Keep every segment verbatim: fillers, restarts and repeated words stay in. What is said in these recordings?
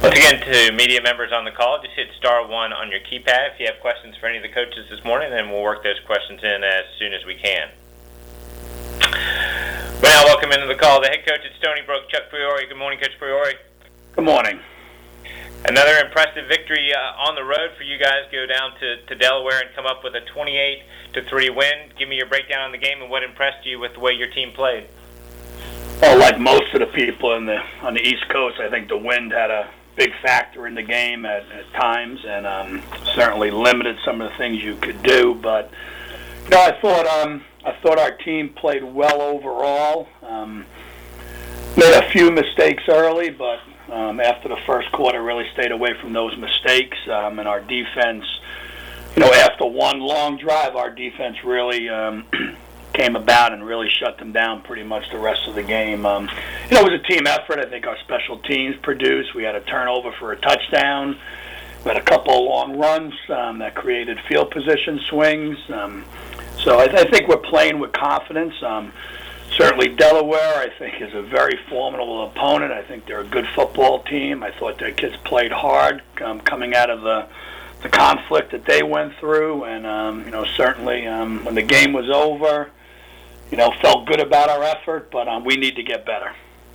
Once again, to media members on the call, just hit star one on your keypad if you have questions for any of the coaches this morning, and we'll work those questions in as soon as we can. We now welcome into the call the head coach at Stony Brook, Chuck Priore. Good morning, Coach Priore. Good morning. Another impressive victory uh, on the road for you guys. Go down to, to Delaware and come up with a twenty-eight to three win. Give me your breakdown on the game and what impressed you with the way your team played. Well, like most of the people in the on the East Coast, I think the wind had a big factor in the game at, at times, and um, certainly limited some of the things you could do. But you know, I thought um, I thought our team played well overall. Um, made a few mistakes early, but um, after the first quarter, really stayed away from those mistakes. Um, and our defense, you know, after one long drive, our defense really um, came about and really shut them down pretty much the rest of the game. Um, you know, it was a team effort. I think our special teams produced. We had a turnover for a touchdown. We had a couple of long runs um, that created field position swings. Um, so I, I think we're playing with confidence. Um, certainly Delaware, I think, is a very formidable opponent. I think they're a good football team. I thought their kids played hard um, coming out of the the conflict that they went through. And, um, you know, certainly um, when the game was over, you know, felt good about our effort, but um, we need to get better.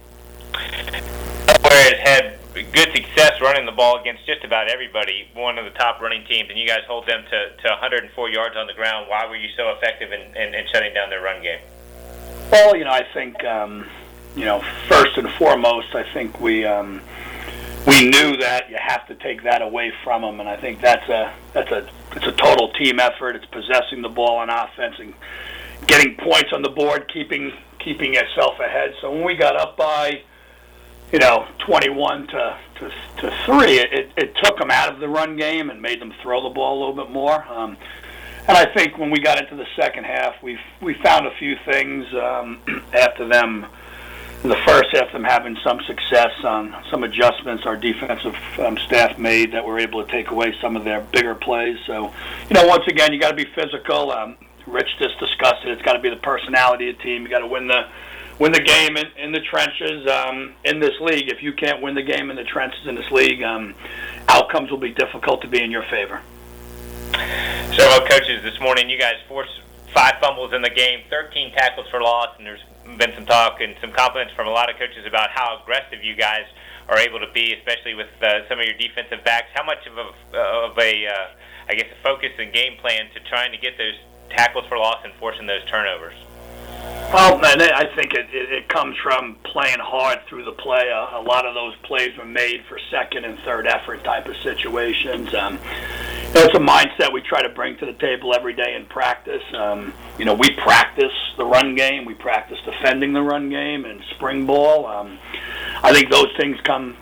Delaware has had good success running the ball against just about everybody, one of the top running teams, and you guys hold them to, to one hundred four yards on the ground. Why were you so effective in, in, in shutting down their run game? Well, you know, I think, um, you know, first and foremost, I think we um, we knew that you have to take that away from them, and I think that's a that's a it's a total team effort. It's possessing the ball on offense and getting points on the board, keeping keeping yourself ahead. So when we got up by, you know, twenty-one to to, to three, it, it took them out of the run game and made them throw the ball a little bit more. Um, and I think when we got into the second half, we we found a few things um, after them. In the first half, them having some success on some adjustments our defensive um, staff made that were able to take away some of their bigger plays. So, you know, once again, you got to be physical. Um, Rich just discussed it. It's got to be the personality of the team. You got to win the win the game in, in the trenches um, in this league. If you can't win the game in the trenches in this league, um, outcomes will be difficult to be in your favor. Several coaches this morning, you guys forced five fumbles in the game, thirteen tackles for loss, and there's been some talk and some compliments from a lot of coaches about how aggressive you guys are able to be, especially with uh, some of your defensive backs. How much of a, of a uh, I guess, a focus and game plan to trying to get those tackles for loss and forcing those turnovers? Well, man, I think it, it, it comes from playing hard through the play. A, a lot of those plays were made for second and third effort type of situations. Um, you know, it's a mindset we try to bring to the table every day in practice. Um, you know, we practice the run game. We practice defending the run game and spring ball. Um, I think those things come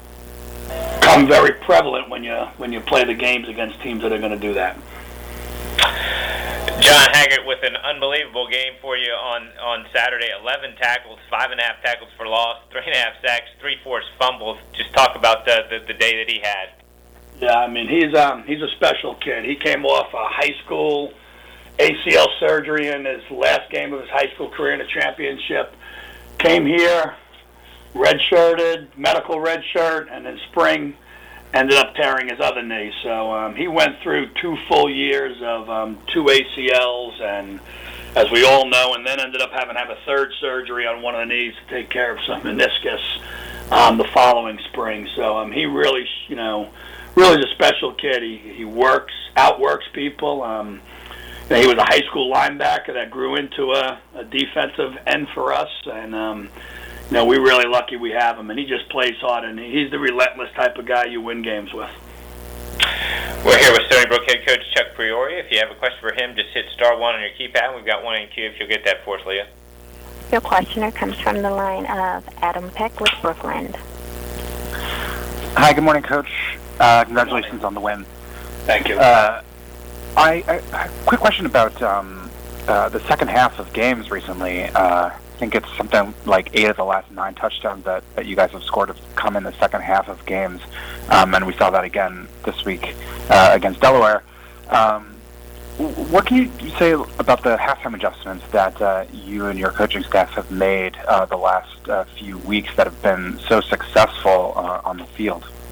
come very prevalent when you when you play the games against teams that are going to do that. John Haggart with an unbelievable game for you on, on Saturday. eleven tackles, five and a half tackles for loss, three and a half sacks, three forced fumbles. Just talk about the, the, the day that he had. Yeah, I mean, he's um he's a special kid. He came off a high school A C L surgery in his last game of his high school career in a championship. Came here, redshirted, medical redshirt, and in spring ended up tearing his other knee. So um, he went through two full years of um, two A C Ls, and as we all know, and then ended up having to have a third surgery on one of the knees to take care of some meniscus um, the following spring. So um, he really, you know, really is a special kid. He he works, outworks people. Um, you know, he was a high school linebacker that grew into a, a defensive end for us, and um, you know, we're really lucky we have him, and he just plays hard, and he's the relentless type of guy you win games with. We're here with Stony Brook head coach Chuck Priore. If you have a question for him, just hit star one on your keypad. We've got one in queue if you'll get that for us, Leah. Your questioner comes from the line of Adam Peck with Brookland. Hi, good morning, Coach. Uh, congratulations on the win. Thank you. Uh, I, I, quick question about um, uh, the second half of games recently. Uh, I think it's something like eight of the last nine touchdowns that, that you guys have scored have come in the second half of games, um, and we saw that again this week uh, against Delaware. Um, what can you say about the halftime adjustments that uh, you and your coaching staff have made uh, the last uh, few weeks that have been so successful uh, on the field?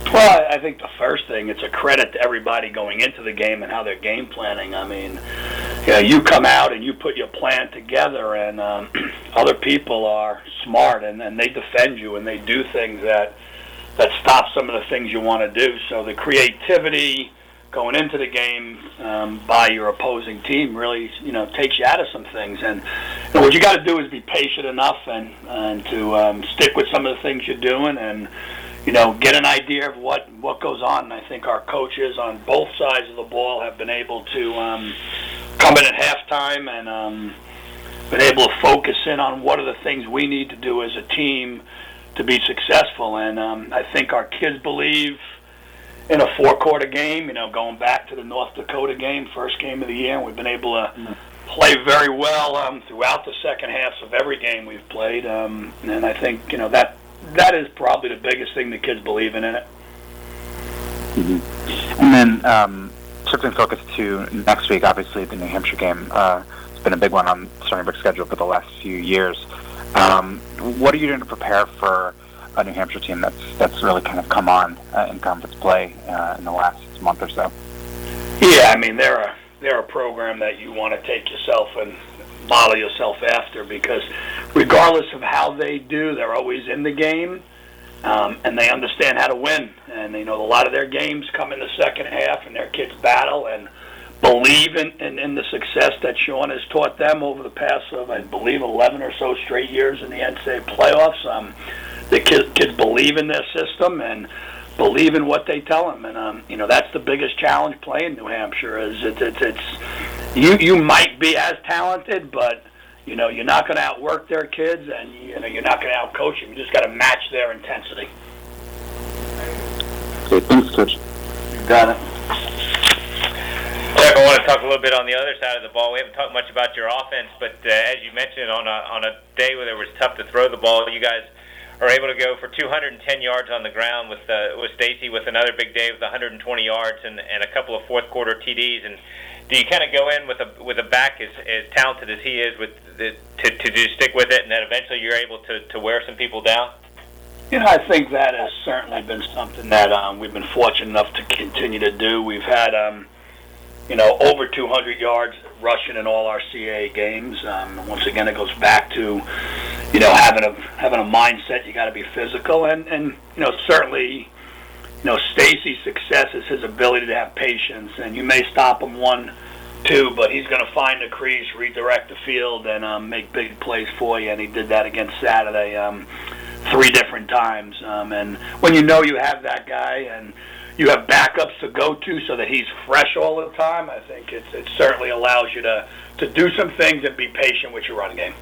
Well, I think the first thing, it's a credit to everybody going into the game and how they're game planning. I mean, you know, you come out and you put your plan together, and um, other people are smart, and, and they defend you, and they do things that that stop some of the things you want to do. So the creativity going into the game um, by your opposing team really, you know, takes you out of some things. And you know, what you got to do is be patient enough and, and to um, stick with some of the things you're doing, and you know, get an idea of what, what goes on. And I think our coaches on both sides of the ball have been able to um, come in at halftime and um, been able to focus in on what are the things we need to do as a team to be successful. And um, I think our kids believe in a four-quarter game, you know, going back to the North Dakota game, first game of the year, and we've been able to play very well um, throughout the second halves of every game we've played. Um, and I think, you know, that that is probably the biggest thing the kids believe in in it. Mm-hmm. And then um, shifting focus to next week, obviously the New Hampshire game. Uh, it's been a big one on Stony Brook's schedule for the last few years. Um, what are you doing to prepare for a New Hampshire team that's that's really kind of come on uh, in conference play uh, in the last month or so? Yeah, I mean, they're a, they're a program that you want to take yourself and model yourself after, because regardless of how they do, they're always in the game, um, and they understand how to win. And, you know, a lot of their games come in the second half, and their kids battle and believe in, in, in the success that Sean has taught them over the past, of, I believe, eleven or so straight years in the N C double A playoffs. Um, the kids, kids believe in their system and believe in what they tell them. And, um, you know, that's the biggest challenge playing New Hampshire is it, it, it's you, you might be as talented, but, you know, you're not going to outwork their kids, and, you know, you're not going to outcoach them. You just got to match their intensity. Okay, thanks, Coach. You got it. Jeff, I want to talk a little bit on the other side of the ball. We haven't talked much about your offense, but uh, as you mentioned, on a on a day where it was tough to throw the ball, you guys are able to go for two hundred ten yards on the ground with uh, with Stacy with another big day with one hundred twenty yards and, and a couple of fourth quarter T Ds. And do you kind of go in with a with a back as, as talented as he is with the, to to just stick with it, and then eventually you're able to, to wear some people down? You know, I think that has certainly been something that um, we've been fortunate enough to continue to do. We've had, um, you know, over two hundred yards rushing in all our C A A games. Um, once again, it goes back to, you know, having a having a mindset. You got to be physical, and and you know, certainly, you know, Stacy's success is his ability to have patience. And you may stop him one, two, but he's going to find the crease, redirect the field, and um, make big plays for you. And he did that against Saturday. Um, three different times. Um, and when you know you have that guy and you have backups to go to so that he's fresh all the time, I think it's, it certainly allows you to, to do some things and be patient with your run game.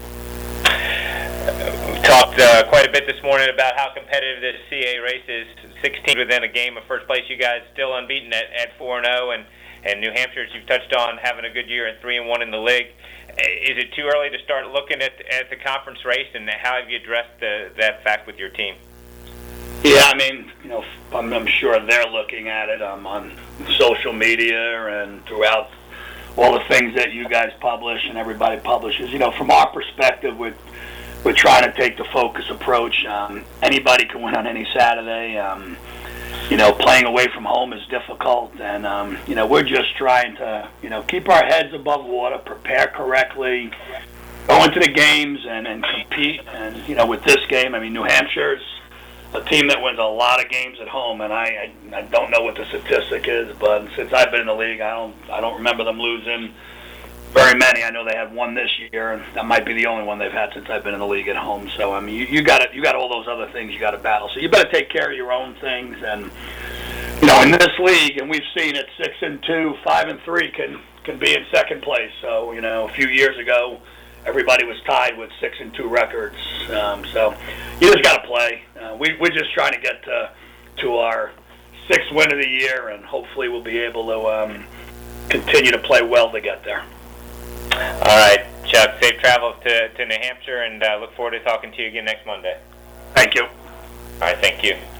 We talked uh, quite a bit this morning about how competitive this C A A race is. sixteen within a game of first place. You guys still unbeaten at, at four and oh, and and New Hampshire, as you've touched on, having a good year at three and one in the league. Is it too early to start looking at at the conference race, and how have you addressed the, that fact with your team? Yeah, I mean, you know, I'm, I'm sure they're looking at it um, on social media and throughout all the things that you guys publish and everybody publishes. You know, from our perspective, we're, we're trying to take the focus approach. Um, anybody can win on any Saturday. Um, you know, playing away from home is difficult, and, um, you know, we're just trying to, you know, keep our heads above water, prepare correctly, go into the games and, and compete. And, you know, with this game, I mean, New Hampshire's a team that wins a lot of games at home, and I, I, I don't know what the statistic is, but since I've been in the league, I don't I don't remember them losing very many. I know they had one this year, and that might be the only one they've had since I've been in the league at home. So I mean, you, you got you got all those other things you got to battle. So you better take care of your own things. And you know, in this league, and we've seen it, six and two, five and three can can be in second place. So you know, a few years ago, everybody was tied with six and two records. Um, so you just got to play. Uh, we we're just trying to get to to our sixth win of the year, and hopefully we'll be able to um, continue to play well to get there. All right, Chuck, safe travels to, to New Hampshire, and uh, look forward to talking to you again next Monday. Thank you. All right, thank you.